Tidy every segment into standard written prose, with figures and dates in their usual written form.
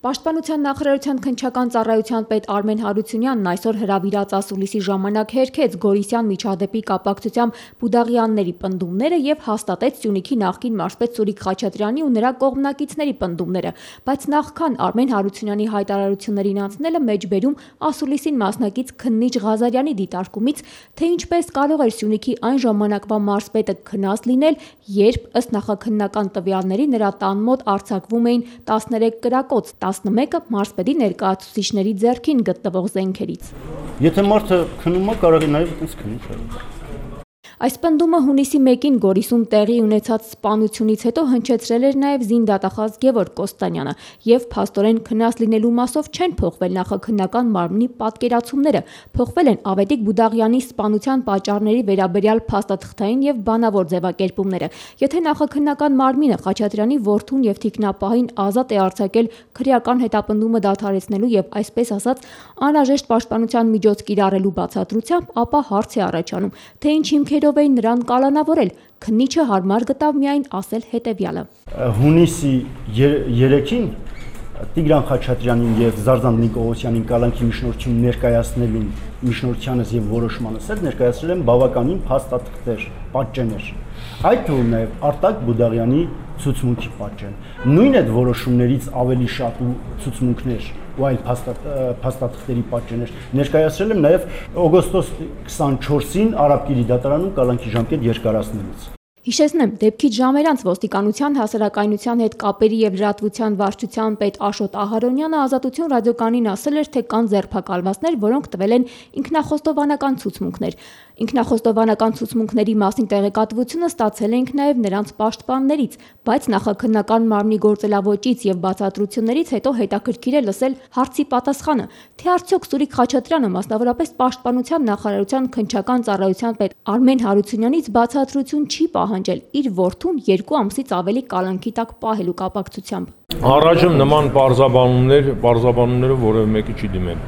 Պաշտպանության նախարարության քննչական ծառայության պետ Արմեն Հարությունյանն այսօր հրավիրած ասուլիսի ժամանակ հերքեց Գորիսյան միջադեպի կապակցությամբ Բուդաղյանների պնդումները եւ հաստատեց Սյունիքի նախկին մարզպետ Սուրիկ Խաչատրյանի ու նրա կողմնակիցների պնդումները, բայց նախքան Արմեն Հարությունյանի հայտարարություններին անցնելը մեջբերում ասուլիսին մասնակից Քննիչ Ղազարյանի դիտարկումից, թե ինչպես կարող էր Սյունիքի այն ժամանակվա մարզպետը քնած լինել, երբ ըստ նախաքննական տվյալների նրա տան մոտ արձակվում էին 13 կրակոց, 11-ը մարզպետի ներկայացուցիչների ձեռքին գտնվող զենքերից։ Եթե մարդը քնում է, կարող է նաև այդպես քնի։ Այս պնդումը հունիսի 1-ին Գորիսում տեղի ունեցած սպանությունից հետո հնչեցրել էր նաև զինդատախազ Գևորգ Կոստանյանը, եւ փաստորեն քնած լինելու մասով չեն փոխվել նախաքննական մարմնի պատկերացումները, փոխվել են Ավետիք Բուդաղյանի սպանության պատճառների վերաբերյալ փաստաթղթային եւ բանավոր ձևակերպումները։ Եթե նախաքննական մարմինը Խաչատրյանի որդուն եւ թիկնապահին ազատ է արձակել քրեական հետապնդումը դադարեցնելու եւ այսպես ասած անհրաժեշտ պաշտպանության միջոց կիրառելու բացատրությամբ, ապա հարց է առաջանում, թե ինչ հիմքերով էին նրան կալանավորել, քննիչը հարմար գտավ միայն ասել հետևյալը։ Հունիսի 3-ին Տիգրան Խաչատրյանին եւ Զարզան Նիկողոսյանին կալանքի միջնորդություն ներկայացնելուն միջնորդյանս եւ որոշմանս էլ ներկայացրել են բավականին փաստաթղթեր, պատճեններ։ Այդ թվում նաեւ Արտակ Բուդաղյանի ցուցմունքի պատճեն։ Նույն այդ որոշումներից ավելի շատ ու ցուցմունքներ ու այլ փաստաթղթերի պատճեններ ներկայացրել եմ նաեւ օգոստոս 24-ին Արաբկիրի դատարանում կալանքի ժամկետ երկարացնելուց։ Հիշեցնեմ, դեպքից ժամեր անց ոստիկանության հասարակայնության հետ կապերի եւ լրատվության վարչության պետ Աշոտ Ահարոնյանը Ազատություն ռադիոկայանին ասել էր, թե կան ձերբակալվածներ, որոնք տվել են ինքնախոստովանական ցուցմունքներ։ Ինքնախոստովանական ցուցմունքների մասին տեղեկատվությունը ստացել ենք նաեւ նրանց պաշտպաններից, բայց նախաքննական մարմնի գործելավոճից եւ բացատրություններից հետո հետաքրքիր է լսել հարցի պատասխանը, թե արդյոք Սուրիկ Խաչատրյանը մասնավորապես պաշտպանության նախարարության քննչական ծառայության պետ Արմեն Հարությունյանից բացատրություն չի պահանջել իր որդուն 2 ամսից ավելի կալանքի տակ պահելու կապակցությամբ։ Առաջում նման պարզաբանումները որևէ մեկը չի դիմել։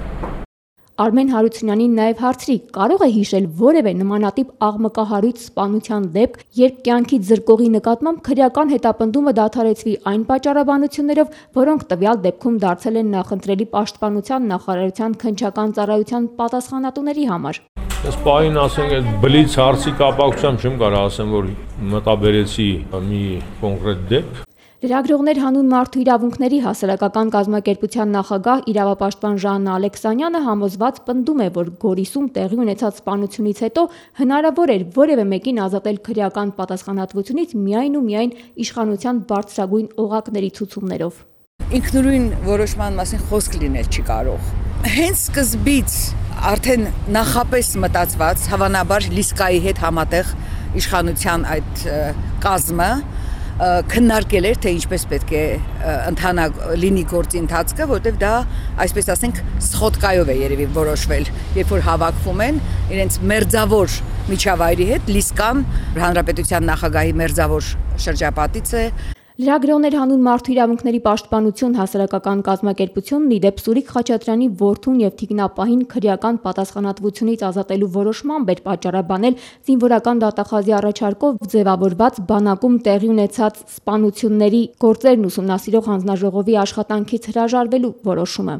Արմեն Հարությունյանին նաև հարցրի, կարող է հիշել որևէ նմանատիպ աղմկահարույց սպանության դեպք, երբ կյանքից զրկողի նկատմամբ քրեական հետապնդումը դադարեցվի այն պատճառաբանություններով, որոնք տվյալ դեպքում դարձել են նախընտրելի պաշտպանության նախարարության քննչական ծառայության պատասխանատուների համար։ Ես պահին ասենք այդ բլից հարցի կապակցությամբ չեմ կարող ասեմ, որ մտաբերեցի մի կոնկրետ դեպք։ Լրագրողներ հանուն մարդու իրավունքների հասարակական կազմակերպության նախագահ իրավապաշտպան Ժաննա Ալեքսանյանը համոզված պնդում է, որ Գորիսում տեղի ունեցած սպանությունից հետո հնարավոր էր որևէ մեկին ազատել քրեական պատասխանատվությունից միայն ու միայն իշխանության բարձրագույն օղակների ցուցումներով։ Ինքնուրույն որոշման մասին խոսք լինել չի կարող։ Հենց սկզբից արդեն նախապես մտածված, հավանաբար Լիսկայի հետ համատեղ իշխանության այդ կազմը քննարկել էր, թե ինչպես պետք է ընթանա լինի գործի ընթացքը, որտեղ դա, այսպես ասենք, սխոտկայով է երևի որոշվել, երբ որ հավաքվում են իրենց մերձավոր միջավայրի հետ, Լիսկան հանրապետության նախագահի մերձավոր շրջապատից է։ Լրագրողներ հանուն մարդու իրավունքների պաշտպանություն հասարակական կազմակերպությունն իդեպ Սուրիկ Խաչատրյանի որդուն եւ թիկնապահին քրեական պատասխանատվությունից ազատելու որոշմամբ էր պատճառաբանել զինվորական դատախազի առաջարկով ձևավորված բանակում տեղի ունեցած սպանությունների գործերն ուսումնասիրող հանձնաժողովի աշխատանքից հրաժարվելու որոշումը։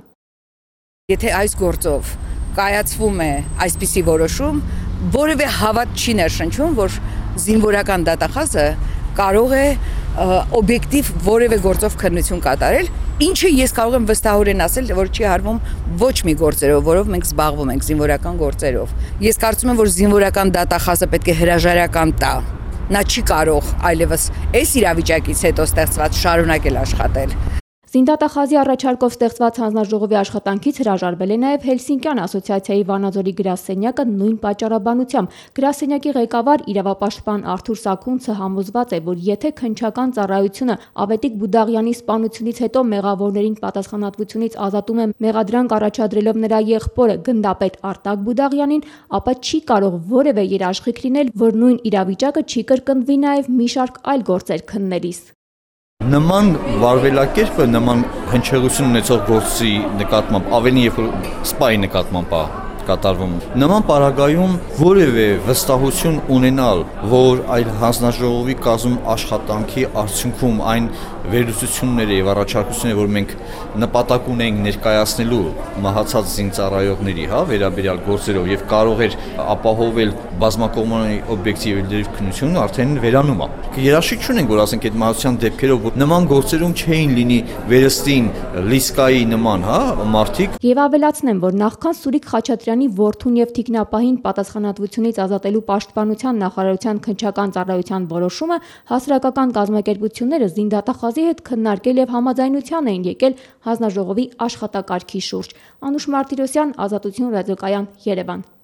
Եթե այս գործով կայացվում է այսպիսի որոշում, որևէ հավատ չի ներշնչում, որ զինվորական դատախազը կարող է օբյեկտիվ որևէ գործով քննություն կատարել, ինչը ես կարող եմ վստահորեն ասել, որ չի հարվում ոչ մի գործերով, որով մենք զբաղվում ենք զինվորական գործերով։ Ես կարծում եմ, որ զինվորական դատախազը պետք է հրաժարական տա։ Նա չի կարող այլևս այս իրավիճակից հետո ստեղծված շարունակել աշխատել։ Զինդատախազի առաջարկով ստեղծված հանձնաժողովի աշխատանքից հրաժարվել է նաև Հելսինկյան ասոցիացիայի Վանաձորի գրասենյակը նույն պատճառաբանությամբ։ Գրասենյակի ղեկավար իրավապաշտպան Արթուր Սաքունցը համոզված է, որ եթե քննչական ծառայությունը Ավետիք Բուդաղյանի սպանությունից հետո մեղավորներին պատասխանատվությունից ազատում է մեղադրանք առաջադրելով նրա եղբորը գնդապետ Արտակ Բուդաղյանին, ապա չի կարող որևէ երաշխիք լինել, որ նույն իրավիճակը չի կրկնվի նաև մի շարք այլ գործեր քննելիս։ Նման վարվելակերպը, նման հնչեղություն ունեցող գործի նկատմամբ, ավելի երբ որ սպայի նկատմամբ կատարվում։ Նման պարագայում որևէ վստահություն ունենալ, որ այլ հանձնաժողովի կազմում աշխատանքի արդյունքում այն վերլուծությունները եւ առաջարկությունները, որ մենք նպատակ ունենք ներկայացնելու մահացած զինծառայողների, վերաբերյալ գործերով եւ կարող էր ապահովել բազմակողմանի օբյեկտիվ քննությունը, արդեն վերանում է։ Երաշխիք չունենք, որ ասենք այդ մահացության դեպքերով որ նման գործերում չէին լինի վերստին Լիսկայի նման, մարդիկ։ Եվ ավելացնեմ, որ նախքան Սուրիկ Խաչատրյանի որդուն եւ թիկնապահին պատասխանատվությունից ազատելու պաշտպանության նախարարության քննչական ծառայության որոշումը հասարակական կազմակերպությունները զինդատախազի հետ քննարկել եւ համաձայնության էին եկել հանձնաժողովի աշխատակարգի շուրջ։ Անուշ Մարտիրոսյան, Ազատություն ռադիոկայան, Երևան։